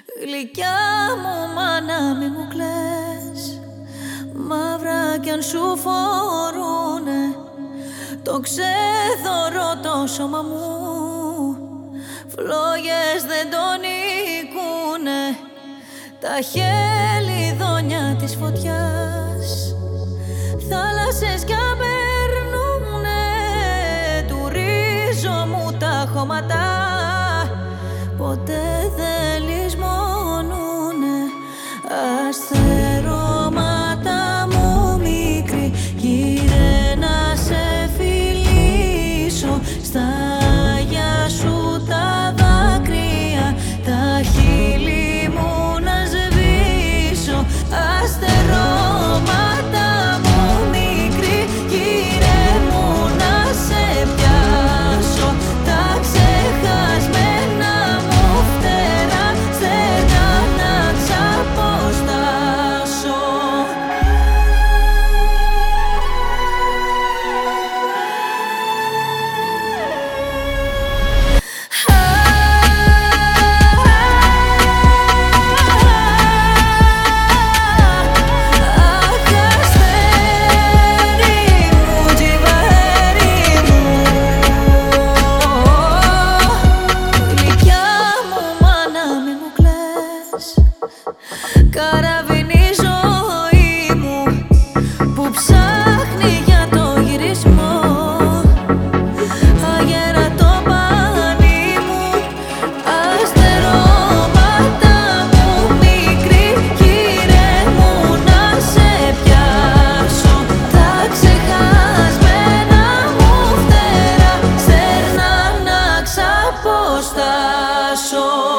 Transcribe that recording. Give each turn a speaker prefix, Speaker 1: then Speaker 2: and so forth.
Speaker 1: Γλυκιά μου μάνα μη μου κλαις, μαύρα κι αν σου φορούνε το ξέθωρο το σώμα μου, φλόγες δεν τον νικούνε. Τα χελιδόνια της φωτιάς θάλασσες κι απερνούνε, του ρίζο μου τα χώματα ποτέ δεν λησμονούνε. Αστερώματα μου μικρή, γύρε να σε φιλήσω, στα αγιά σου τα δάκρυα, τα χείλη μου να σβήσω. Αστερώματα μου μικρή, γύρε μου να σε πιάσω, τα ξεχασμένα μου φτερά στενά να ξαποστάσω. Καραβίνει η ζωή μου που ψάχνει για το γυρισμό, αγέρα το πανί μου. Αστερώματα μου μικρή, γύρε μου να σε πιάσω, τα ξεχασμένα μου φτερά στενά να ξαποστάσω.